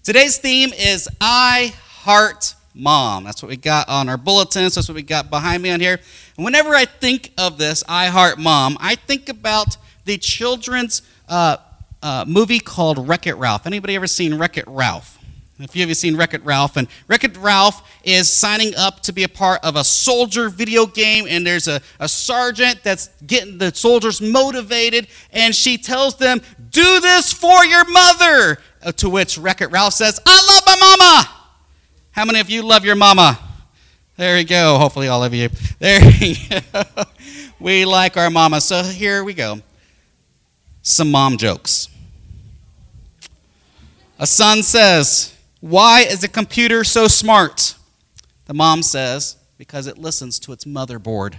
Today's theme is I Heart Mom. That's what we got on our bulletins. That's what we got behind me on here. And whenever I think of this, I Heart Mom, I think about the children's movie called Wreck-It Ralph. Anybody ever seen Wreck-It Ralph? A few of you seen Wreck-It Ralph, and Wreck-It Ralph is signing up to be a part of a soldier video game, and there's a sergeant that's getting the soldiers motivated, and she tells them, do this for your mother, to which Wreck-It Ralph says, I love my mama. How many of you love your mama? There you go, hopefully all of you. There you go. We like our mama, so here we go. Some mom jokes. A son says, why is the computer so smart? The mom says, because it listens to its motherboard.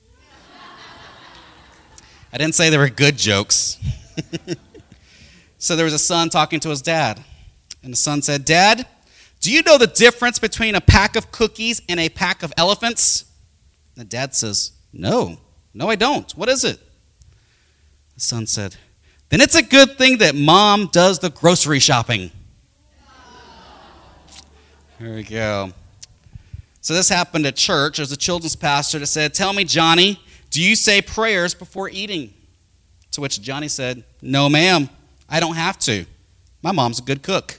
I didn't say they were good jokes. So there was a son talking to his dad. And the son said, Dad, do you know the difference between a pack of cookies and a pack of elephants? And the dad says, No, I don't. What is it? The son said, then it's a good thing that mom does the grocery shopping. There we go. So this happened at church. There's a children's pastor that said, tell me, Johnny, do you say prayers before eating? To which Johnny said, no, ma'am, I don't have to. My mom's a good cook.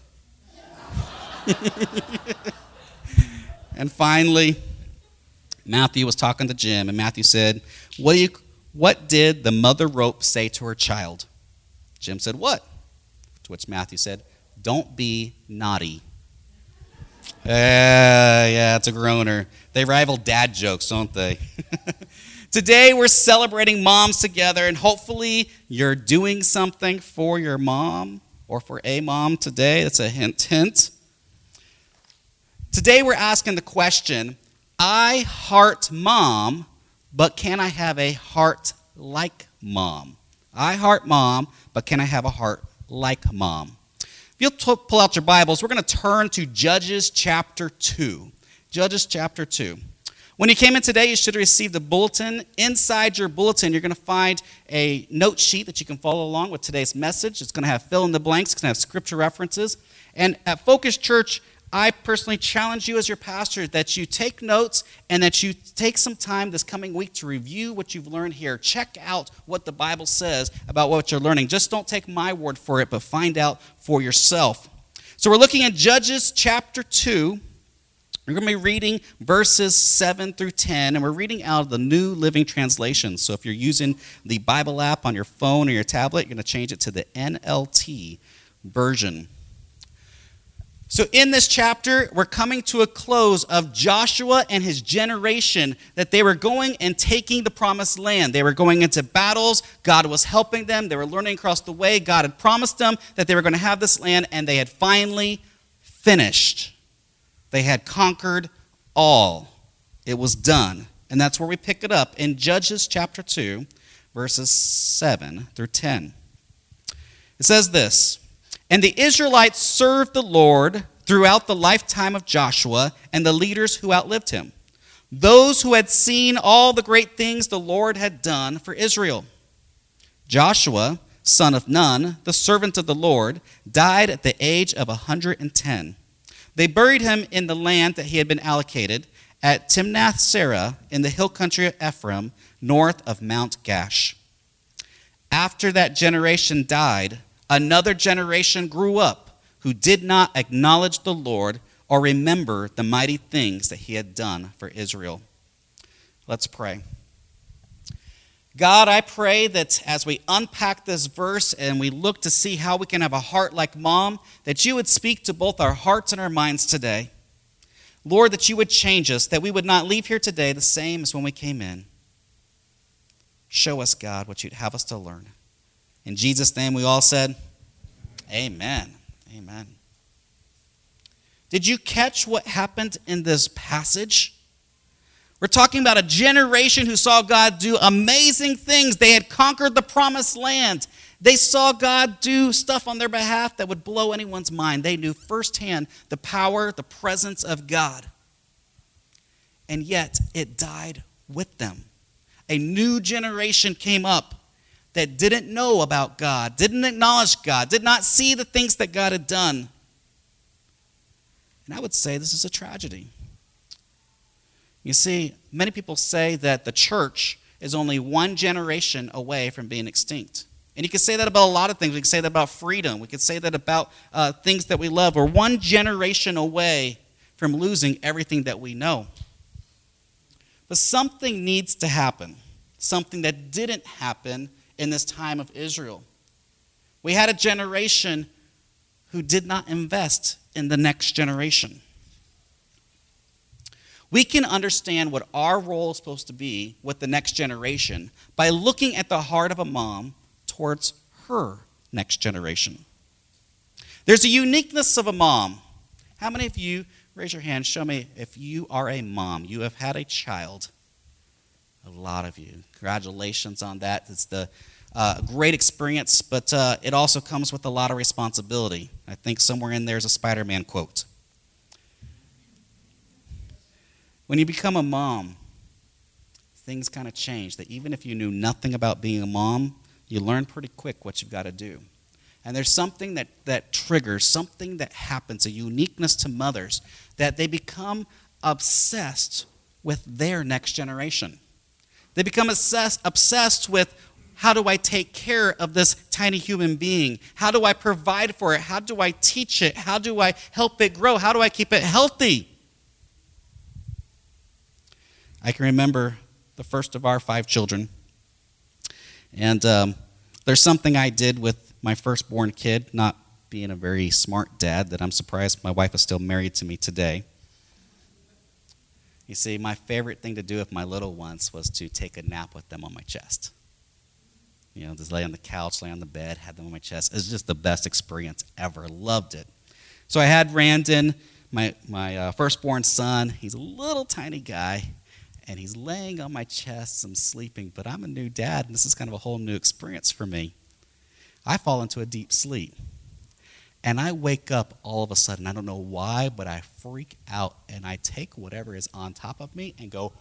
And finally, Matthew was talking to Jim, and Matthew said, what did the mother rope say to her child? Jim said, what? To which Matthew said, don't be naughty. Yeah, it's a groaner. They rival dad jokes, don't they? Today we're celebrating moms together, and hopefully you're doing something for your mom or for a mom today. That's a hint. Today we're asking the question, I heart mom, but can I have a heart like mom? I heart mom, but can I have a heart like mom? If you'll pull out your Bibles, we're going to turn to Judges chapter 2. Judges chapter 2. When you came in today, you should have received a bulletin. Inside your bulletin, you're going to find a note sheet that you can follow along with today's message. It's going to have fill in the blanks. It's going to have scripture references. And at Focus Church, I personally challenge you as your pastor that you take notes and that you take some time this coming week to review what you've learned here. Check out what the Bible says about what you're learning. Just don't take my word for it, but find out for yourself. So we're looking at Judges chapter 2. We're going to be reading verses 7 through 10, and we're reading out of the New Living Translation. So if you're using the Bible app on your phone or your tablet, you're going to change it to the NLT version. So in this chapter, we're coming to a close of Joshua and his generation, that they were going and taking the promised land. They were going into battles. God was helping them. They were learning across the way. God had promised them that they were going to have this land, and they had finally finished. They had conquered all. It was done. And that's where we pick it up in Judges chapter 2, verses 7 through 10. It says this, and the Israelites served the Lord throughout the lifetime of Joshua and the leaders who outlived him, those who had seen all the great things the Lord had done for Israel. Joshua, son of Nun, the servant of the Lord, died at the age of 110. They buried him in the land that he had been allocated at Timnath-Serah in the hill country of Ephraim, north of Mount Gash. After that generation died, another generation grew up who did not acknowledge the Lord or remember the mighty things that he had done for Israel. Let's pray. God, I pray that as we unpack this verse and we look to see how we can have a heart like mom, that you would speak to both our hearts and our minds today. Lord, that you would change us, that we would not leave here today the same as when we came in. Show us, God, what you'd have us to learn. In Jesus' name, we all said, amen. Amen. Did you catch what happened in this passage? We're talking about a generation who saw God do amazing things. They had conquered the promised land. They saw God do stuff on their behalf that would blow anyone's mind. They knew firsthand the power, the presence of God. And yet, it died with them. A new generation came up that didn't know about God, didn't acknowledge God, did not see the things that God had done. And I would say this is a tragedy. You see, many people say that the church is only one generation away from being extinct. And you can say that about a lot of things. We can say that about freedom. We can say that about things that we love. We're one generation away from losing everything that we know. But something needs to happen, something that didn't happen in this time of Israel. We had a generation who did not invest in the next generation. We can understand what our role is supposed to be with the next generation by looking at the heart of a mom towards her next generation. There's a uniqueness of a mom. How many of you, raise your hand, show me if you are a mom, you have had a child. A lot of you. Congratulations on that. It's the great experience, but it also comes with a lot of responsibility. I think somewhere in there is a Spider-Man quote. When you become a mom, things kind of change. That even if you knew nothing about being a mom, you learn pretty quick what you've got to do. And there's something that triggers, something that happens, a uniqueness to mothers, that they become obsessed with their next generation. They become obsessed with, how do I take care of this tiny human being? How do I provide for it? How do I teach it? How do I help it grow? How do I keep it healthy? I can remember the first of our 5 children. And there's something I did with my firstborn kid, not being a very smart dad, that I'm surprised my wife is still married to me today. You see, my favorite thing to do with my little ones was to take a nap with them on my chest. You know, just lay on the couch, lay on the bed, have them on my chest. It was just the best experience ever. Loved it. So I had Randon, my firstborn son. He's a little tiny guy, and he's laying on my chest. I'm sleeping, but I'm a new dad, and this is kind of a whole new experience for me. I fall into a deep sleep, and I wake up all of a sudden. I don't know why, but I freak out, and I take whatever is on top of me and go,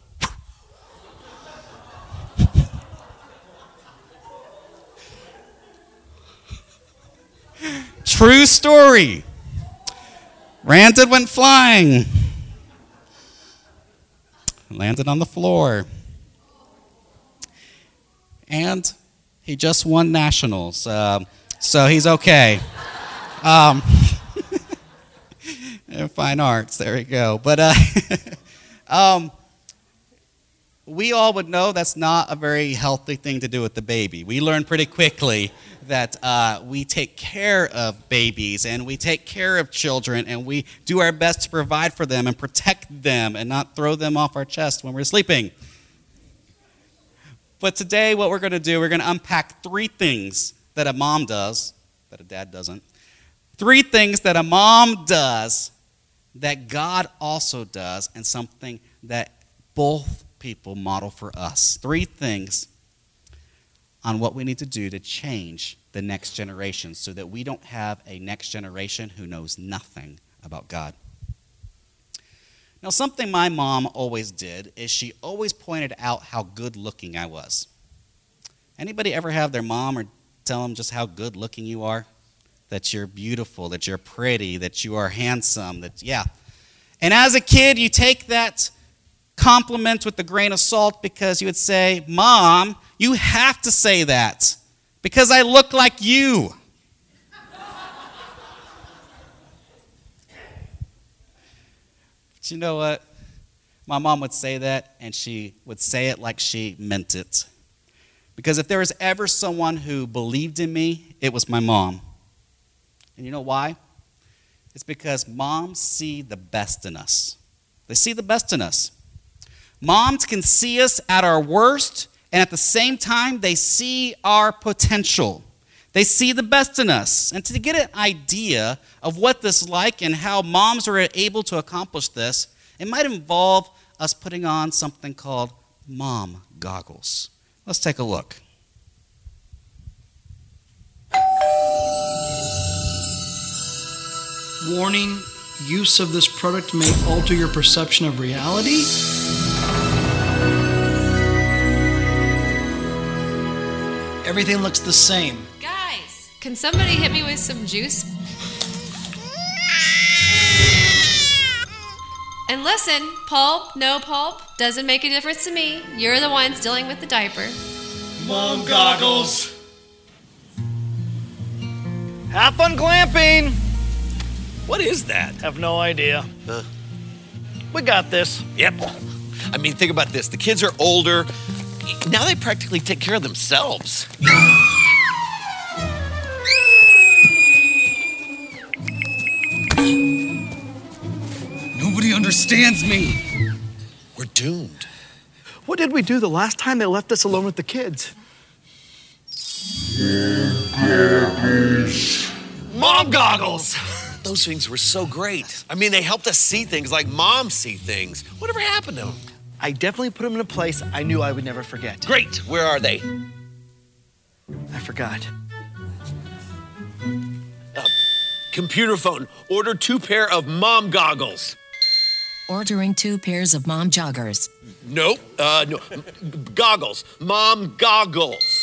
true story. Randon went flying. Landed on the floor. And he just won nationals, so he's okay. In fine arts, there you go. But we all would know that's not a very healthy thing to do with the baby. We learn pretty quickly that we take care of babies and we take care of children and we do our best to provide for them and protect them and not throw them off our chest when we're sleeping. But today what we're going to do, we're going to unpack 3 things that a mom does, that a dad doesn't. 3 things that a mom does that God also does, and something that both people model for us. 3 things on what we need to do to change the next generation so that we don't have a next generation who knows nothing about God. Now, something my mom always did is she always pointed out how good looking I was. Anybody ever have their mom or tell them just how good looking you are? That you're beautiful, that you're pretty, that you are handsome, And as a kid, you take that compliment with a grain of salt because you would say, Mom, you have to say that because I look like you. But you know what? My mom would say that, and she would say it like she meant it. Because if there was ever someone who believed in me, it was my mom. And you know why? It's because moms see the best in us. They see the best in us. Moms can see us at our worst, and at the same time, they see our potential. They see the best in us. And to get an idea of what this is like and how moms are able to accomplish this, it might involve us putting on something called mom goggles. Let's take a look. Warning, use of this product may alter your perception of reality. Everything looks the same. Guys, can somebody hit me with some juice? listen, pulp, no pulp, doesn't make a difference to me. You're the ones dealing with the diaper. Mom goggles. Have fun glamping. What is that? Have no idea. We got this. Yep. I mean, think about this. The kids are older. Now they practically take care of themselves. Nobody understands me. We're doomed. What did we do the last time they left us alone with the kids? Mom goggles! Those things were so great. I mean, they helped us see things like Mom see things. Whatever happened to them? I definitely put them in a place I knew I would never forget. Great. Where are they? I forgot. Computer phone. Order 2 pair of Mom goggles. Ordering 2 pairs of mom joggers. Nope. No. Goggles. Mom goggles.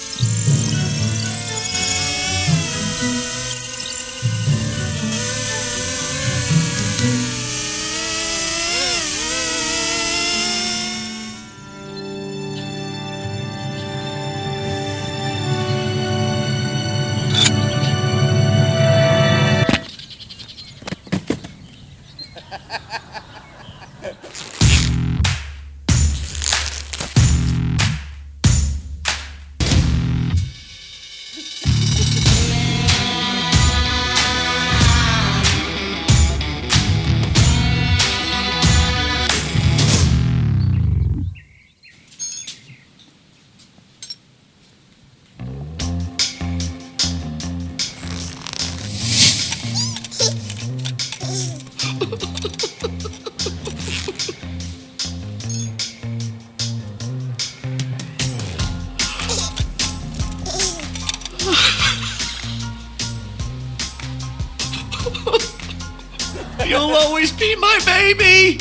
You'll always be my baby.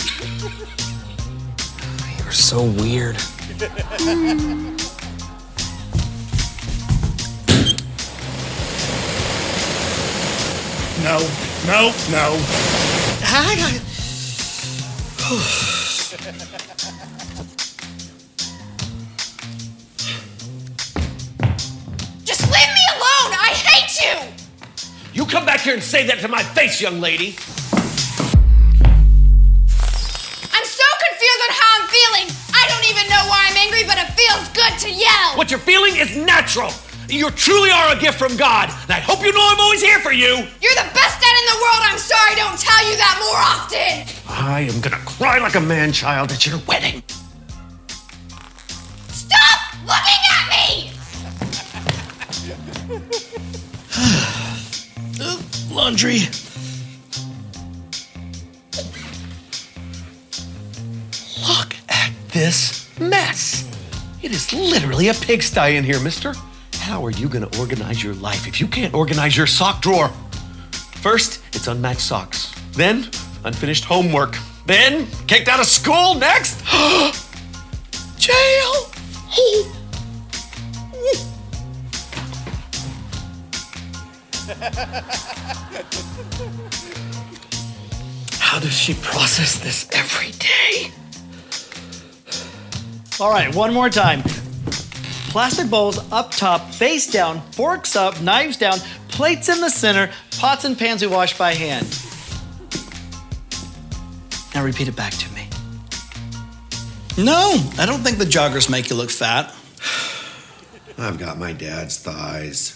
You're so weird. No. Just leave me alone! I hate you! You come back here and say that to my face, young lady. I'm so confused on how I'm feeling. I don't even know why I'm angry, but it feels good to yell. What you're feeling is natural. You truly are a gift from God, and I hope you know I'm always here for you. You're the best dad in the world. I'm sorry I don't tell you that more often. I am gonna cry like a man-child at your wedding. Stop looking at me! Laundry. Look at this mess. It is literally a pigsty in here, mister. How are you gonna organize your life if you can't organize your sock drawer? First, it's unmatched socks. Then, unfinished homework. Then, kicked out of school. Next, jail. How does she process this every day? All right, one more time. Plastic bowls up top, face down, forks up, knives down, plates in the center, pots and pans we wash by hand. Now repeat it back to me. No, I don't think the joggers make you look fat. I've got my dad's thighs.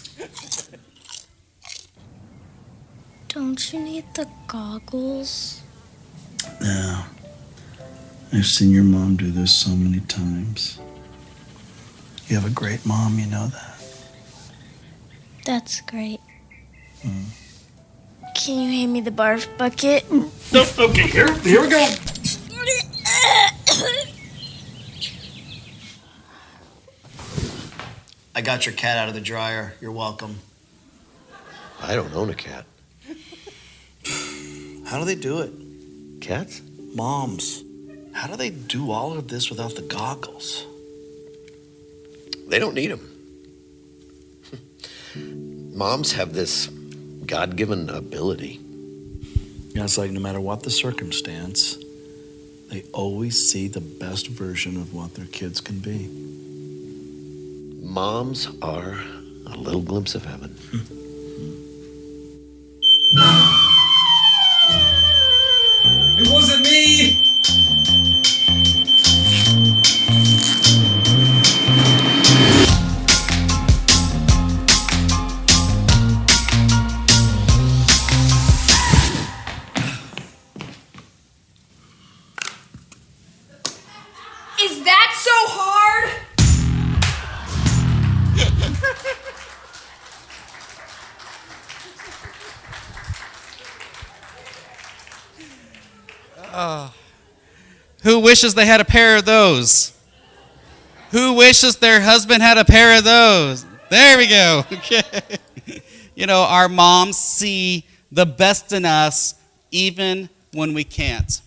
Don't you need the goggles? No. I've seen your mom do this so many times. You have a great mom, you know that. That's great. Can you hand me the barf bucket? Okay, here we go. I got your cat out of the dryer. You're welcome. I don't own a cat. How do they do it? Cats? Moms. How do they do all of this without the goggles? They don't need them. Moms have this God-given ability. Yeah, it's like no matter what the circumstance, They always see the best version of what their kids can be. Moms are a little glimpse of heaven. It wasn't me! Is that so hard? Who wishes they had a pair of those? Who wishes their husband had a pair of those? There we go. Okay. You know, our moms see the best in us even when we can't.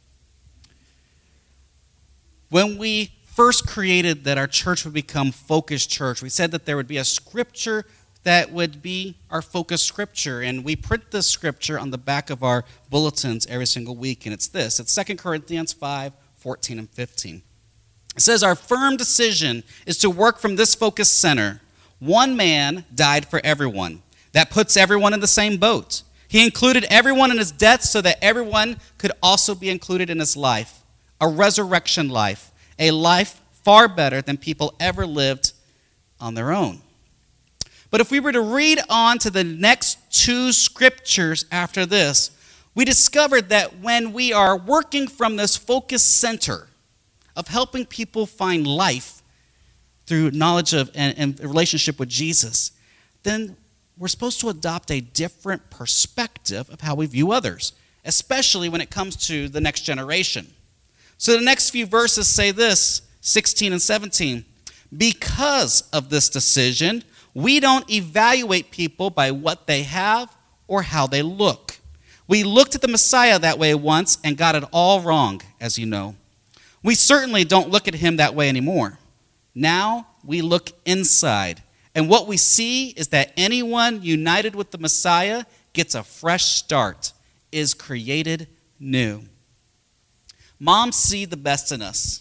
When we first created that our church would become Focus Church, we said that there would be a scripture that would be our focus scripture. And we print this scripture on the back of our bulletins every single week. And it's this. It's 2 Corinthians 5:14 and 15. It says, our firm decision is to work from this focus center. One man died for everyone. That puts everyone in the same boat. He included everyone in his death so that everyone could also be included in his life. A resurrection life. A life far better than people ever lived on their own. But if we were to read on to the next two scriptures after this, we discovered that when we are working from this focus center of helping people find life through knowledge of and relationship with Jesus, then we're supposed to adopt a different perspective of how we view others, especially when it comes to the next generation. So the next few verses say this, 16 and 17. Because of this decision, we don't evaluate people by what they have or how they look. We looked at the Messiah that way once and got it all wrong, as you know. We certainly don't look at him that way anymore. Now we look inside, and what we see is that anyone united with the Messiah gets a fresh start, is created new. Moms see the best in us.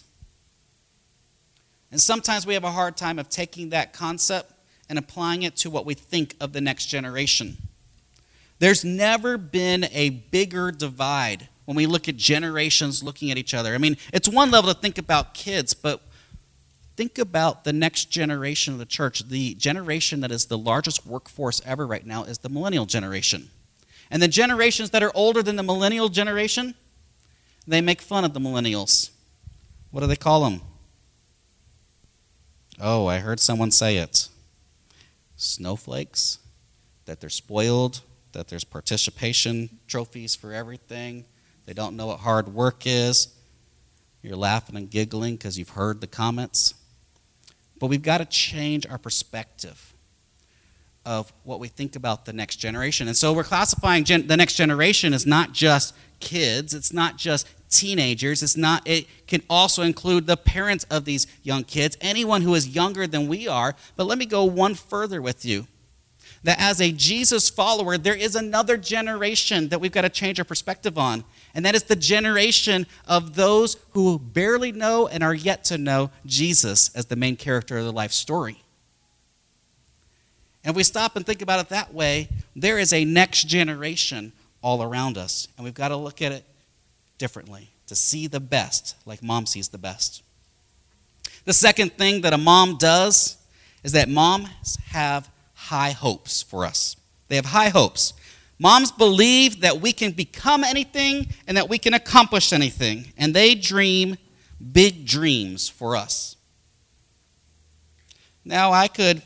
And sometimes we have a hard time of taking that concept and applying it to what we think of the next generation. There's never been a bigger divide when we look at generations looking at each other. I mean, it's one level to think about kids, but think about the next generation of the church. The generation that is the largest workforce ever right now is the millennial generation. And the generations that are older than the millennial generation, they make fun of the millennials. What do they call them? Oh, I heard someone say it. Snowflakes, that they're spoiled, that there's participation trophies for everything. They don't know what hard work is. You're laughing and giggling because you've heard the comments. But we've got to change our perspective of what we think about the next generation. And so we're classifying the next generation as not just kids. It's not just teenagers. It can also include the parents of these young kids, anyone who is younger than we are. But let me go one further with you. That as a Jesus follower, there is another generation that we've got to change our perspective on. And that is the generation of those who barely know and are yet to know Jesus as the main character of their life story. And if we stop and think about it that way, there is a next generation all around us. And we've got to look at it differently, to see the best like mom sees the best. The second thing that a mom does is that moms have high hopes for us. They have high hopes. Moms believe that we can become anything and that we can accomplish anything. And they dream big dreams for us. Now, I could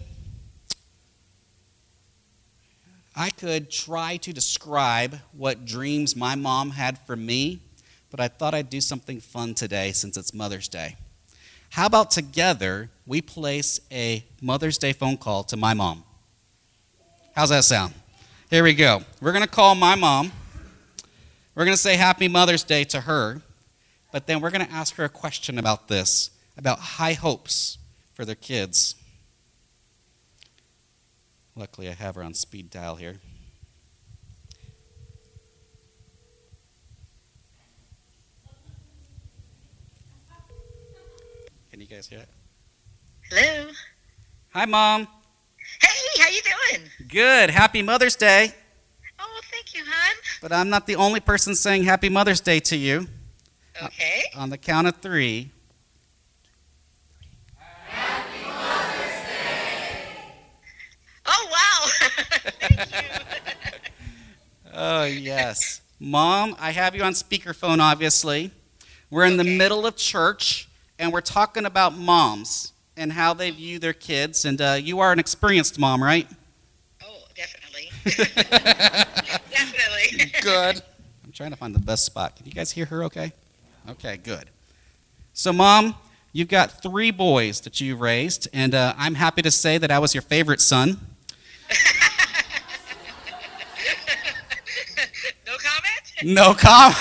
try to describe what dreams my mom had for me, but I thought I'd do something fun today since it's Mother's Day. How about together we place a Mother's Day phone call to my mom? How's that sound? Here we go. We're going to call my mom. We're going to say Happy Mother's Day to her, but then we're going to ask her a question about this, about high hopes for their kids. Luckily, I have her on speed dial here. guys hear it? Hello. Hi, Mom. Hey, how you doing? Good. Happy Mother's Day. Oh, thank you, hon. But I'm not the only person saying Happy Mother's Day to you. Okay. On the count of 3. Happy Mother's Day. Oh, wow. Thank you. Oh, yes. Mom, I have you on speakerphone, obviously. We're in the middle of church, and we're talking about moms and how they view their kids. And you are an experienced mom, right? Oh, definitely. Definitely. Good. I'm trying to find the best spot. Can you guys hear her okay? Okay, good. So, Mom, you've got 3 boys that you've raised, and I'm happy to say that I was your favorite son. No comment.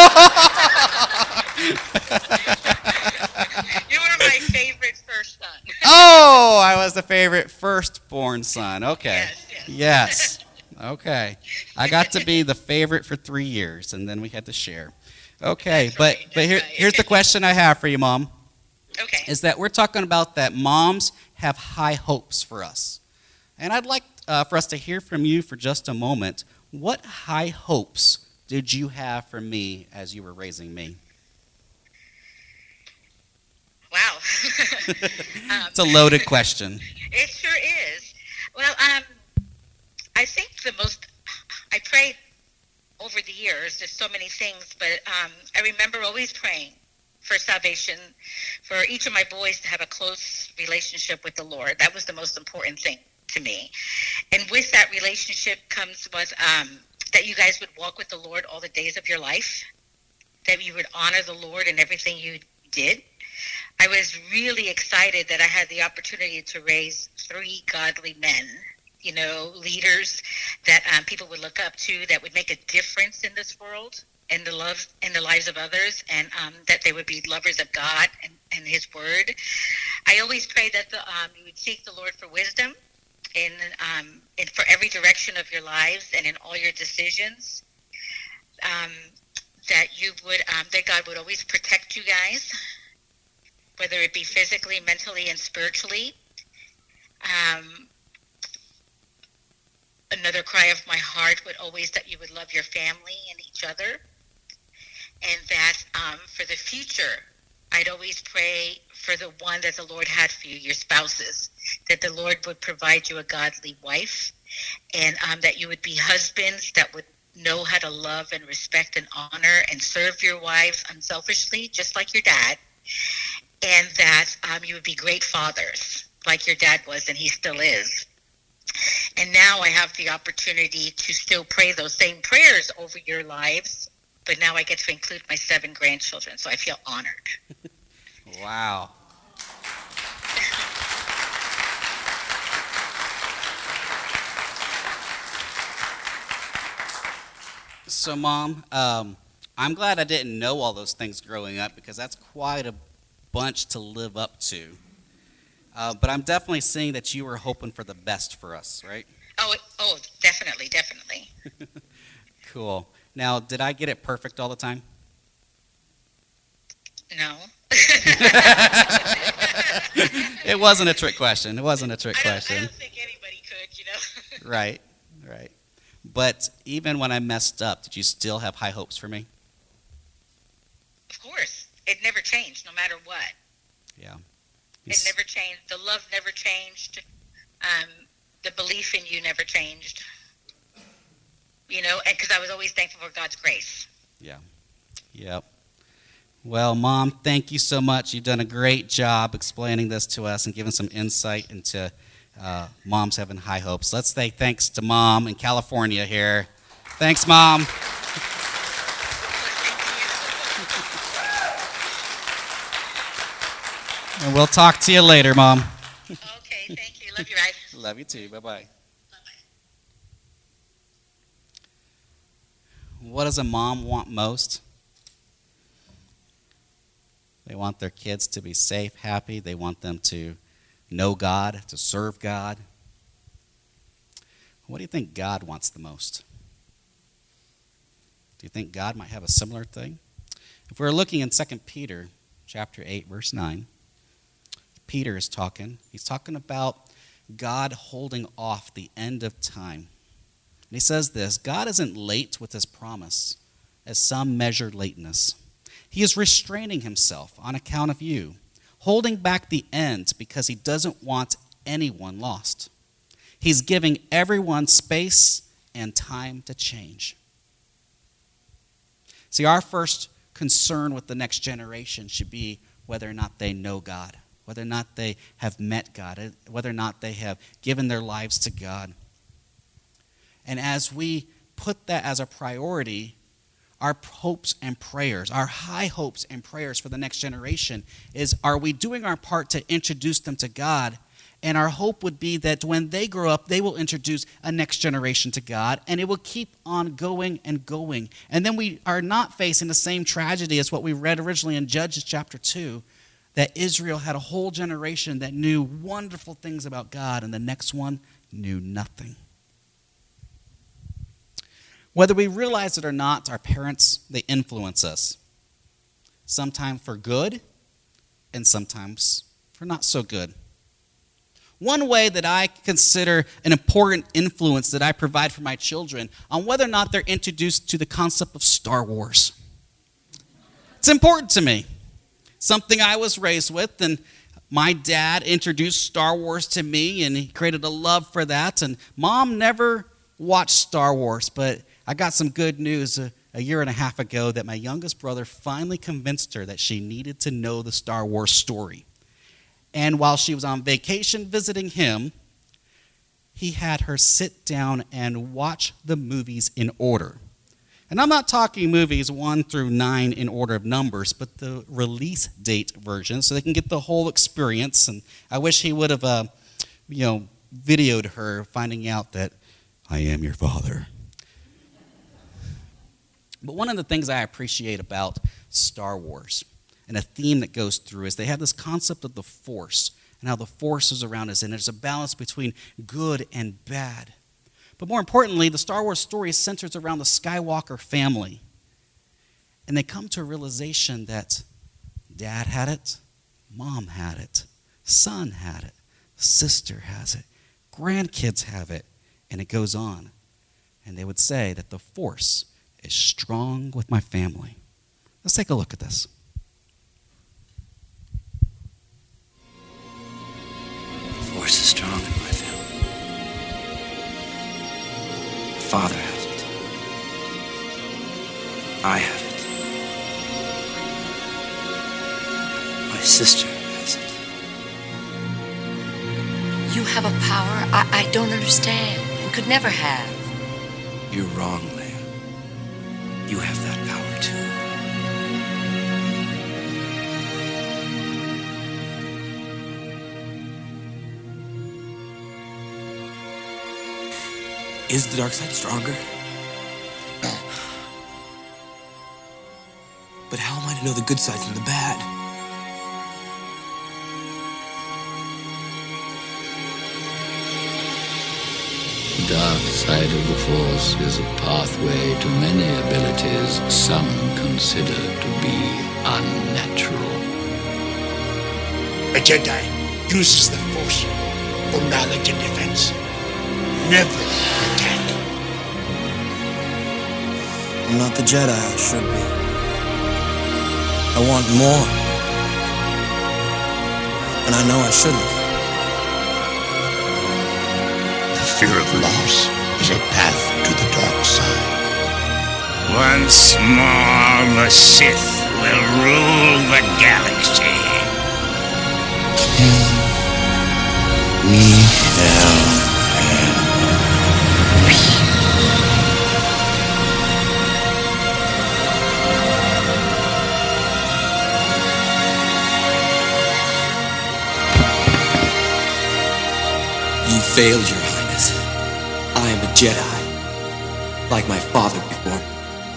You were my favorite first son. Oh, I was the favorite firstborn son. Okay. Yes. Okay. I got to be the favorite for 3 years, and then we had to share. Okay, but here's the question I have for you, Mom. Okay. Is that we're talking about that moms have high hopes for us. And I'd like for us to hear from you for just a moment. What high hopes did you have for me as you were raising me? Wow. It's a loaded question. It sure is. Well, I think I prayed over the years, there's so many things, but I remember always praying for salvation, for each of my boys to have a close relationship with the Lord. That was the most important thing to me. And with that relationship comes with that you guys would walk with the Lord all the days of your life, that you would honor the Lord in everything you did. I was really excited that I had the opportunity to raise 3 godly men, leaders that people would look up to, that would make a difference in this world and the lives of others, and that they would be lovers of God and His Word. I always prayed that you would seek the Lord for wisdom in for every direction of your lives and in all your decisions. That God would always protect you guys, whether it be physically, mentally, and spiritually. Another cry of my heart would always that you would love your family and each other, and that for the future, I'd always pray for the one that the Lord had for you, your spouses, that the Lord would provide you a godly wife, and that you would be husbands that would know how to love and respect and honor and serve your wives unselfishly, just like your dad, and that you would be great fathers like your dad was and he still is. And now I have the opportunity to still pray those same prayers over your lives, but now I get to include my 7 grandchildren, so I feel honored. Wow. So, Mom, I'm glad I didn't know all those things growing up, because that's quite a bunch to live up to. But I'm definitely seeing that you were hoping for the best for us, right? Oh, definitely. Cool. Now, did I get it perfect all the time? No. It wasn't a trick question. I don't think anybody could, Right. But even when I messed up, did you still have high hopes for me? Of course. It never changed, no matter what. Yeah. It never changed. The love never changed. The belief in you never changed. And because I was always thankful for God's grace. Yeah. Yep. Well, Mom, thank you so much. You've done a great job explaining this to us and giving some insight into moms having high hopes. Let's say thanks to Mom in California here. Thanks, Mom. And we'll talk to you later, Mom. Okay, thank you. Love you, right? Love you too. Bye-bye. What does a mom want most? They want their kids to be safe, happy. They want them to know God, to serve God. What do you think God wants the most? Do you think God might have a similar thing? If we're looking in 2 Peter chapter 8, verse 9, Peter is talking. He's talking about God holding off the end of time. And he says this, God isn't late with his promise, as some measure lateness. He is restraining himself on account of you, holding back the end because he doesn't want anyone lost. He's giving everyone space and time to change. See, our first concern with the next generation should be whether or not they know God, whether or not they have met God, whether or not they have given their lives to God. And as we put that as a priority, our hopes and prayers, our high hopes and prayers for the next generation is, are we doing our part to introduce them to God? And our hope would be that when they grow up, they will introduce a next generation to God, and it will keep on going and going. And then we are not facing the same tragedy as what we read originally in Judges chapter 2, that Israel had a whole generation that knew wonderful things about God, and the next one knew nothing. Whether we realize it or not, our parents, they influence us. Sometimes for good, and sometimes for not so good. One way that I consider an important influence that I provide for my children on whether or not they're introduced to the concept of Star Wars. It's important to me. Something I was raised with, and my dad introduced Star Wars to me, and he created a love for that. And Mom never watched Star Wars, but I got some good news a year and a half ago that my youngest brother finally convinced her that she needed to know the Star Wars story. And while she was on vacation visiting him, he had her sit down and watch the movies in order. And I'm not talking movies 1 through 9 in order of numbers, but the release date version, so they can get the whole experience. And I wish he would have, videoed her finding out that I am your father. But one of the things I appreciate about Star Wars, and a theme that goes through, is they have this concept of the Force and how the Force is around us, and there's a balance between good and bad. But more importantly, the Star Wars story centers around the Skywalker family. And they come to a realization that Dad had it, Mom had it, son had it, sister has it, grandkids have it, and it goes on. And they would say that the Force is strong with my family. Let's take a look at this. The Force is strong in my family. My father has it. I have it. My sister has it. You have a power I don't understand and could never have. You're wrong, Leia. You have that power too. Is the dark side stronger? No. But how am I to know the good side from the bad? The dark side of the Force is a pathway to many abilities some consider to be unnatural. A Jedi uses the Force for knowledge and defense. Never attack. I'm not the Jedi I should be. I want more. And I know I shouldn't. The fear of loss is a path to the dark side. Once more, the Sith will rule the galaxy. We shall. You failed, Your Highness. I am a Jedi, like my father before me.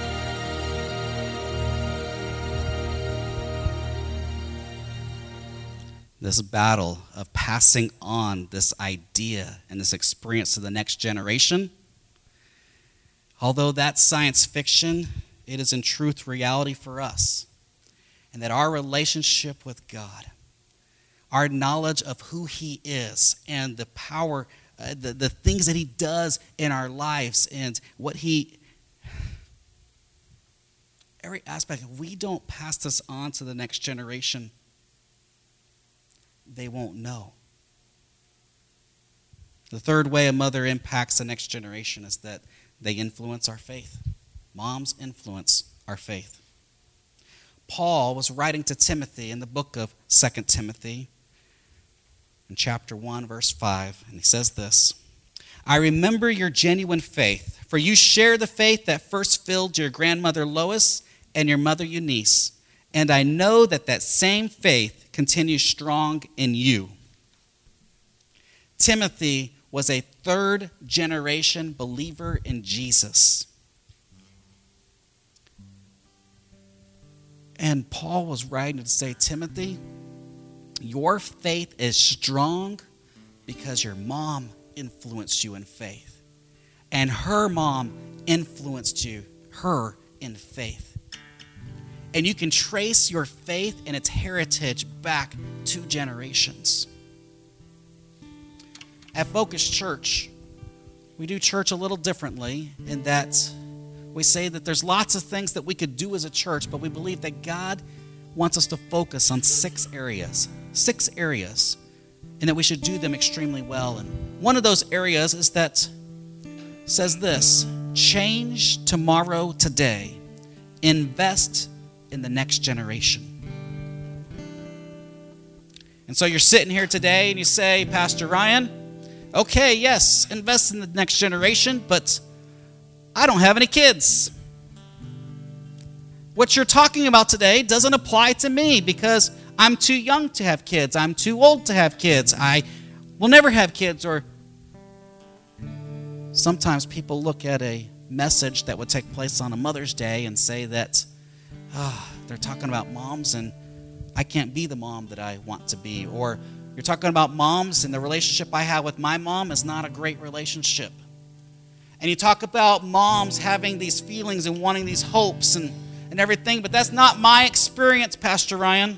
This battle of passing on this idea and this experience to the next generation, although that's science fiction, it is in truth reality for us. And that our relationship with God, our knowledge of who he is and the power, the things that he does in our lives and what every aspect, if we don't pass this on to the next generation, they won't know. The third way a mother impacts the next generation is that they influence our faith. Moms influence our faith. Paul was writing to Timothy in the book of 2 Timothy in chapter 1, verse 5, and he says this, I remember your genuine faith, for you share the faith that first filled your grandmother Lois and your mother Eunice, and I know that that same faith continues strong in you. Timothy was a third-generation believer in Jesus. And Paul was writing to say, Timothy, your faith is strong because your mom influenced you in faith. And her mom influenced her in faith. And you can trace your faith and its heritage back 2 generations. At Focus Church, we do church a little differently in that we say that there's lots of things that we could do as a church, but we believe that God wants us to focus on 6 areas, and that we should do them extremely well. And one of those areas is that says this, change tomorrow today, invest in the next generation. And so you're sitting here today and you say, Pastor Ryan, okay, yes, invest in the next generation, but I don't have any kids. What you're talking about today doesn't apply to me because I'm too young to have kids. I'm too old to have kids. I will never have kids. Or sometimes people look at a message that would take place on a Mother's Day and say that they're talking about moms and I can't be the mom that I want to be. Or you're talking about moms and the relationship I have with my mom is not a great relationship. And you talk about moms having these feelings and wanting these hopes and everything, but that's not my experience, Pastor Ryan.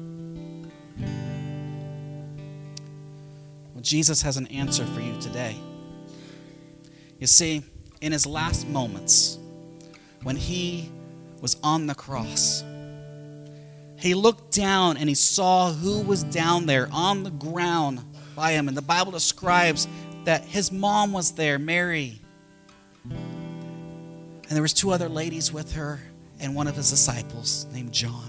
Well, Jesus has an answer for you today. You see, in his last moments, when he was on the cross, he looked down and he saw who was down there on the ground by him. And the Bible describes that his mom was there, Mary. And there was 2 other ladies with her and one of his disciples named John.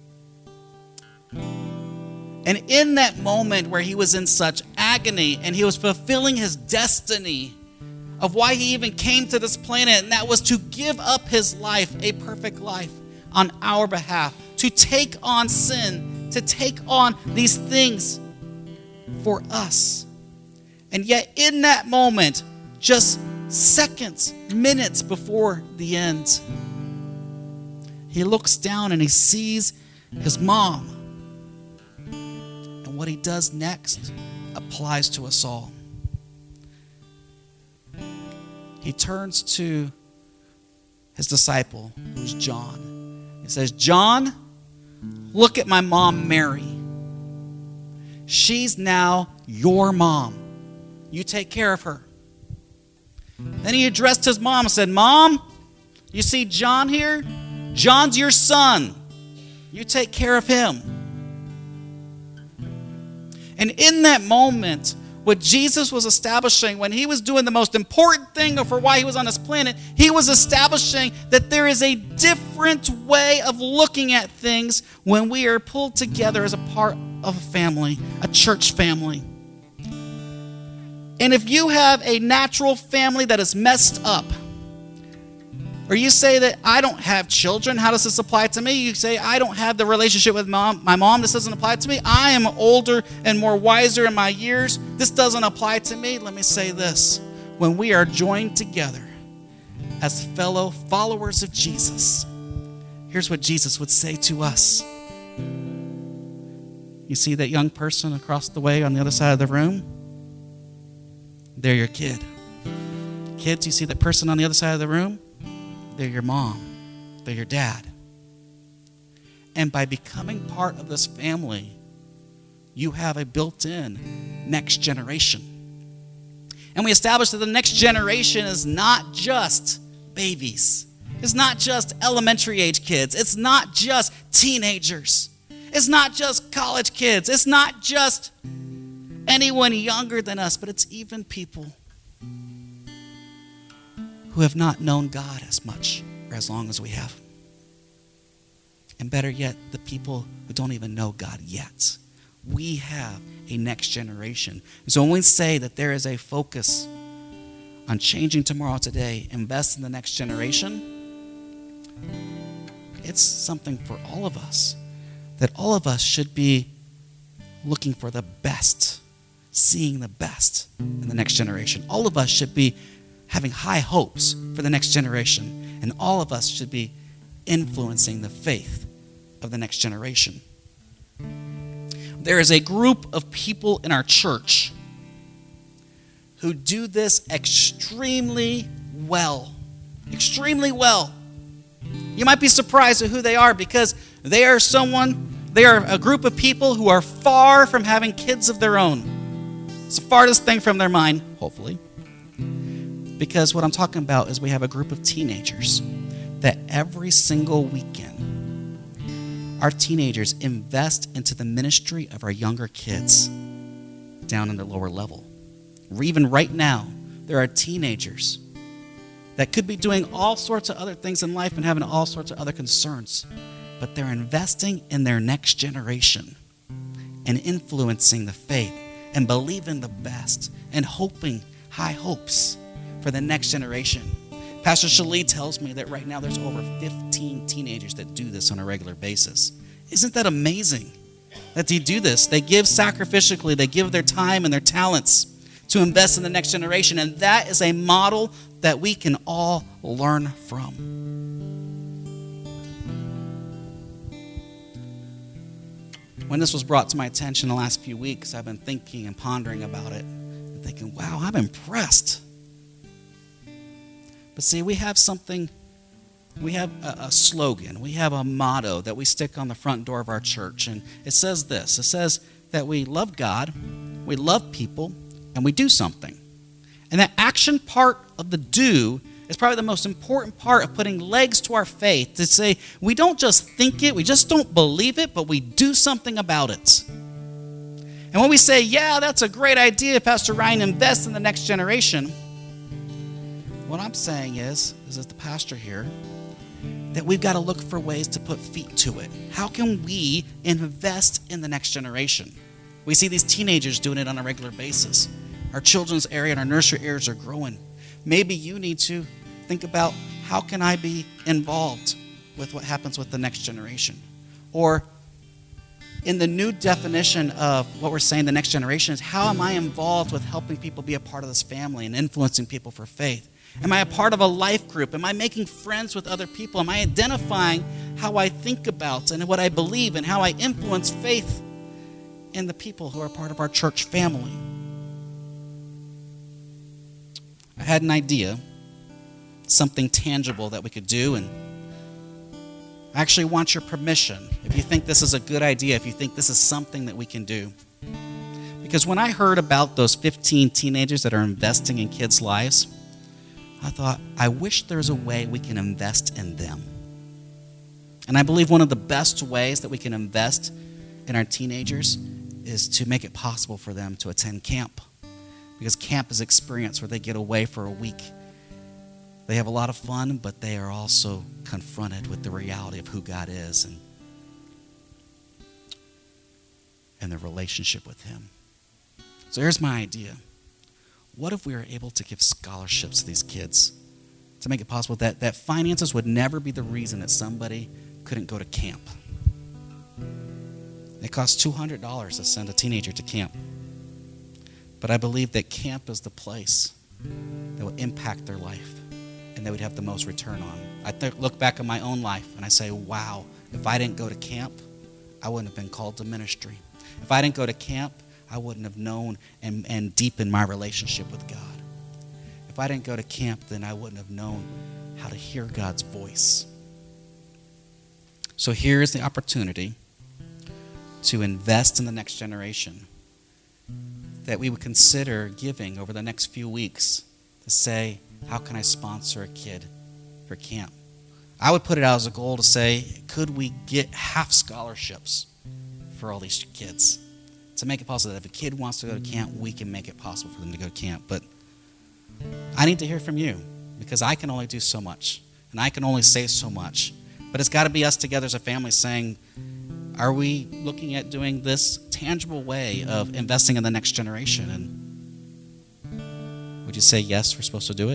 And in that moment where he was in such agony and he was fulfilling his destiny of why he even came to this planet, and that was to give up his life, a perfect life, on our behalf, to take on sin, to take on these things for us. And yet in that moment, just seconds, minutes before the end, he looks down and he sees his mom. And what he does next applies to us all. He turns to his disciple, who's John. He says, John, look at my mom, Mary. She's now your mom. You take care of her. Then he addressed his mom and said, Mom, you see John here? John's your son. You take care of him. And in that moment, what Jesus was establishing when he was doing the most important thing for why he was on this planet, he was establishing that there is a different way of looking at things when we are pulled together as a part of a family, a church family. And if you have a natural family that is messed up, or you say that I don't have children, how does this apply to me? You say I don't have the relationship with my mom, this doesn't apply to me. I am older and more wiser in my years, this doesn't apply to me. Let me say this, when we are joined together as fellow followers of Jesus, here's what Jesus would say to us. You see that young person across the way on the other side of the room? They're your kid. Kids, you see that person on the other side of the room? They're your mom. They're your dad. And by becoming part of this family, you have a built-in next generation. And we established that the next generation is not just babies. It's not just elementary age kids. It's not just teenagers. It's not just college kids. It's not just anyone younger than us, but it's even people who have not known God as much or as long as we have. And better yet, the people who don't even know God yet. We have a next generation. So when we say that there is a focus on changing tomorrow today, invest in the next generation, it's something for all of us. That all of us should be looking for the best, seeing the best in the next generation. All of us should be having high hopes for the next generation. And all of us should be influencing the faith of the next generation. There is a group of people in our church who do this extremely well. Extremely well. You might be surprised at who they are because they are a group of people who are far from having kids of their own. It's the farthest thing from their mind, hopefully. Because what I'm talking about is we have a group of teenagers that every single weekend, our teenagers invest into the ministry of our younger kids down in the lower level. Or even right now, there are teenagers that could be doing all sorts of other things in life and having all sorts of other concerns, but they're investing in their next generation and influencing the faith and believing the best and hoping high hopes for the next generation. Pastor Shalee tells me that right now there's over 15 teenagers that do this on a regular basis. Isn't that amazing that they do this? They give sacrificially, they give their time and their talents to invest in the next generation, and that is a model that we can all learn from. When this was brought to my attention the last few weeks, I've been thinking and pondering about it, and thinking, wow, I'm impressed. But see, we have something, we have a slogan, we have a motto that we stick on the front door of our church, and it says this. It says that we love God, we love people, and we do something. And that action part of the do is probably the most important part of putting legs to our faith, to say we don't just think it, we just don't believe it, but we do something about it. And when we say, yeah, that's a great idea, Pastor Ryan, invest in the next generation, what I'm saying is as the pastor here, that we've got to look for ways to put feet to it. How can we invest in the next generation? We see these teenagers doing it on a regular basis. Our children's area and our nursery areas are growing. Maybe you need to think about, how can I be involved with what happens with the next generation? Or in the new definition of what we're saying the next generation is, how am I involved with helping people be a part of this family and influencing people for faith? Am I a part of a life group? Am I making friends with other people? Am I identifying how I think about and what I believe and how I influence faith in the people who are part of our church family? I had an idea, something tangible that we could do, and I actually want your permission if you think this is a good idea, if you think this is something that we can do. Because when I heard about those 15 teenagers that are investing in kids' lives, I thought, I wish there was a way we can invest in them. And I believe one of the best ways that we can invest in our teenagers is to make it possible for them to attend camp. Because camp is an experience where they get away for a week. They have a lot of fun, but they are also confronted with the reality of who God is and their relationship with Him. So here's my idea. What if we were able to give scholarships to these kids to make it possible that finances would never be the reason that somebody couldn't go to camp? It costs $200 to send a teenager to camp. But I believe that camp is the place that will impact their life and they would have the most return on. I look back at my own life and I say, wow, if I didn't go to camp, I wouldn't have been called to ministry. If I didn't go to camp, I wouldn't have known and deepened my relationship with God. If I didn't go to camp, then I wouldn't have known how to hear God's voice. So here's the opportunity to invest in the next generation, that we would consider giving over the next few weeks to say, how can I sponsor a kid for camp? I would put it out as a goal to say, could we get half scholarships for all these kids? To make it possible that if a kid wants to go to camp, we can make it possible for them to go to camp. But I need to hear from you, because I can only do so much, and I can only say so much. But it's got to be us together as a family saying, are we looking at doing this tangible way of investing in the next generation? And would you say, yes, we're supposed to do it?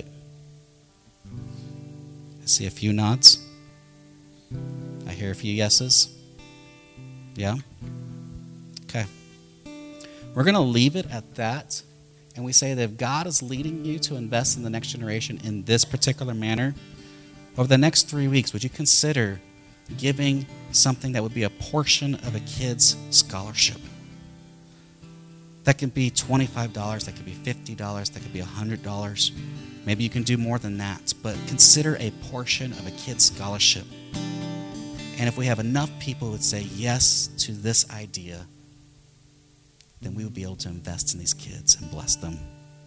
I see a few nods. I hear a few yeses. Yeah? Okay. We're going to leave it at that. And we say that if God is leading you to invest in the next generation in this particular manner, over the next 3 weeks, would you consider giving something that would be a portion of a kid's scholarship? That could be $25, that could be $50, that could be $100. Maybe you can do more than that, but consider a portion of a kid's scholarship. And if we have enough people who would say yes to this idea, then we would be able to invest in these kids and bless them.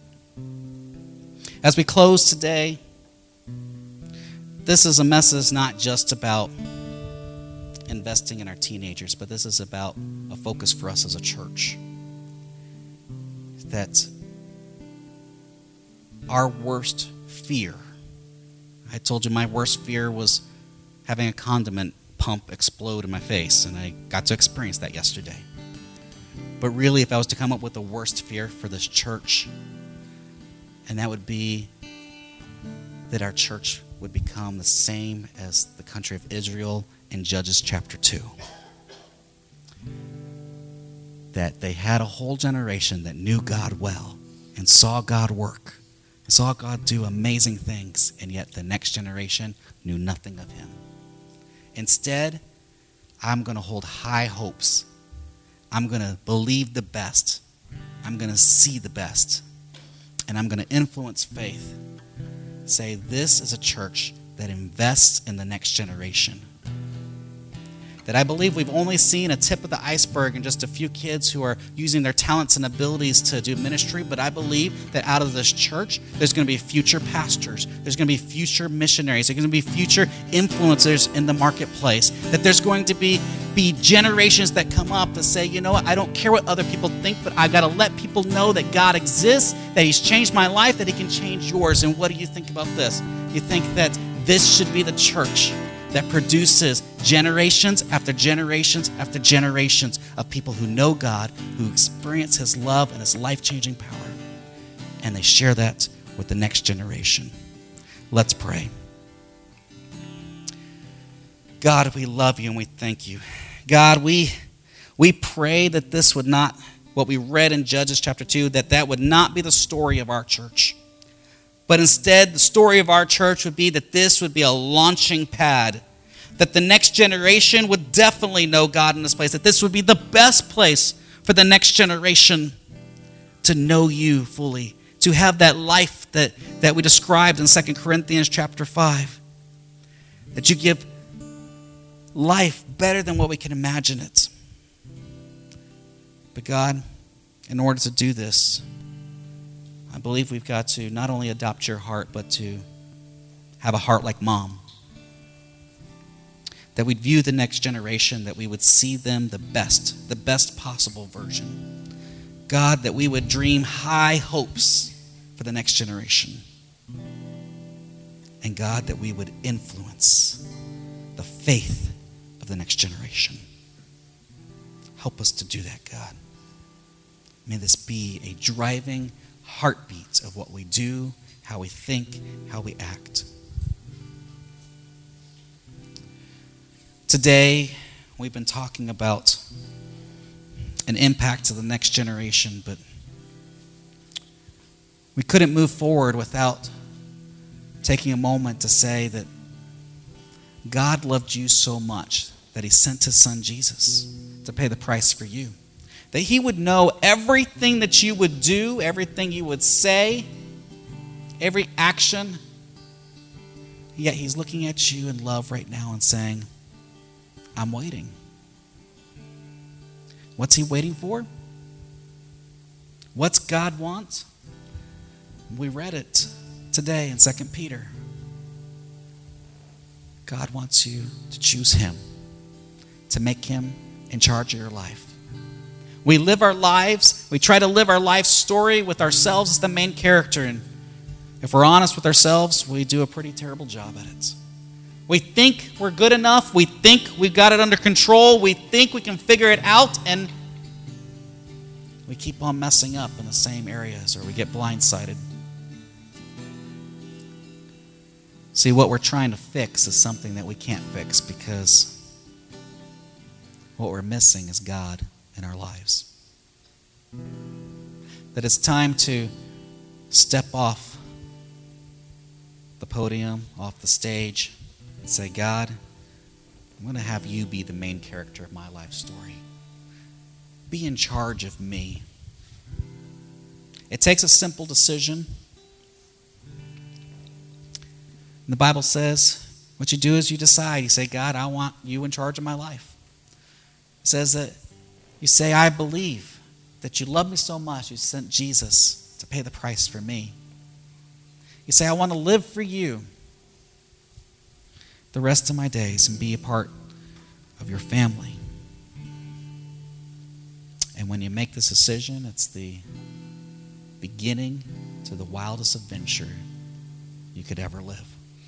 As we close today, this is a message not just about investing in our teenagers, but this is about a focus for us as a church. That our worst fear, I told you my worst fear was having a condiment pump explode in my face, and I got to experience that yesterday. But really, if I was to come up with the worst fear for this church, and that would be that our church would become the same as the country of Israel in Judges chapter 2. That they had a whole generation that knew God well and saw God work, and saw God do amazing things, and yet the next generation knew nothing of him. Instead, I'm going to hold high hopes. I'm going to believe the best. I'm going to see the best. And I'm going to influence faith. Say, this is a church that invests in the next generation. That I believe we've only seen a tip of the iceberg and just a few kids who are using their talents and abilities to do ministry, but I believe that out of this church, there's going to be future pastors, there's going to be future missionaries, there's going to be future influencers in the marketplace, that there's going to be generations that come up to say, you know what, I don't care what other people think, but I got to let people know that God exists, that he's changed my life, that he can change yours. And what do you think about this? You think that this should be the church that produces generations after generations after generations of people who know God, who experience his love and his life-changing power, and they share that with the next generation. Let's pray. God, we love you and we thank you. God, we pray that this would not, what we read in Judges chapter 2, that would not be the story of our church. But instead, the story of our church would be that this would be a launching pad, that the next generation would definitely know God in this place, that this would be the best place for the next generation to know you fully, to have that life that we described in 2 Corinthians chapter 5, that you give life better than what we can imagine it. But God, in order to do this, I believe we've got to not only adopt your heart, but to have a heart like Mom. That we'd view the next generation, that we would see them the best possible version. God, that we would dream high hopes for the next generation. And God, that we would influence the faith of the next generation. Help us to do that, God. May this be a driving heartbeat of what we do, how we think, how we act. Today, we've been talking about an impact to the next generation, but we couldn't move forward without taking a moment to say that God loved you so much that he sent his son Jesus to pay the price for you. That he would know everything that you would do, everything you would say, every action. Yet he's looking at you in love right now and saying, I'm waiting. What's he waiting for? What's God want? We read it today in 2 Peter. God wants you to choose him, to make him in charge of your life. We live our lives, we try to live our life story with ourselves as the main character, and if we're honest with ourselves, we do a pretty terrible job at it. We think we're good enough, we think we've got it under control, we think we can figure it out, and we keep on messing up in the same areas, or we get blindsided. See, what we're trying to fix is something that we can't fix, because what we're missing is God in our lives. That it's time to step off the podium, off the stage, and say, God, I'm going to have you be the main character of my life story. Be in charge of me. It takes a simple decision. And the Bible says, what you do is you decide. You say, God, I want you in charge of my life. It says that you say, I believe that you love me so much, you sent Jesus to pay the price for me. You say, I want to live for you the rest of my days and be a part of your family. And when you make this decision, it's the beginning to the wildest adventure you could ever live.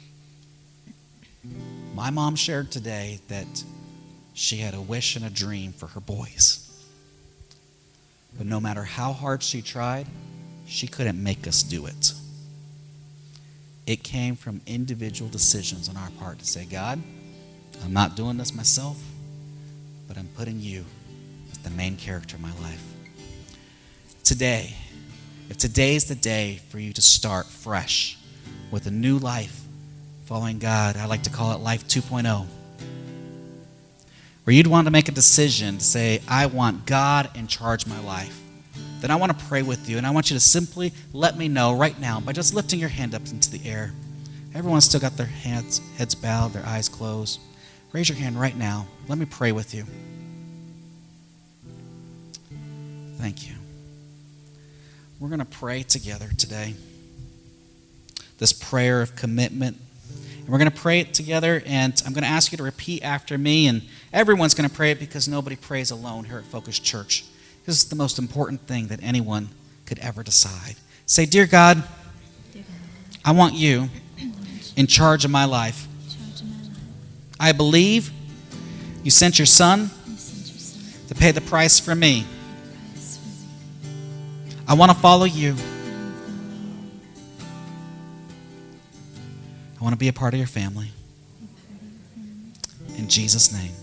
My mom shared today that she had a wish and a dream for her boys. But no matter how hard she tried, she couldn't make us do it. It came from individual decisions on our part to say, God, I'm not doing this myself, but I'm putting you as the main character of my life. Today, if today's the day for you to start fresh with a new life following God, I like to call it Life 2.0, where you'd want to make a decision to say, I want God in charge of my life, then I want to pray with you, and I want you to simply let me know right now by just lifting your hand up into the air. Everyone's still got their heads bowed, their eyes closed. Raise your hand right now. Let me pray with you. Thank you. We're going to pray together today, this prayer of commitment. And we're going to pray it together, and I'm going to ask you to repeat after me, and everyone's going to pray it because nobody prays alone here at Focus Church. This is the most important thing that anyone could ever decide. Say, Dear God, I want you in charge of my life. I believe you sent your son to pay the price for me. I want to follow you. I want to be a part of your family. In Jesus' name.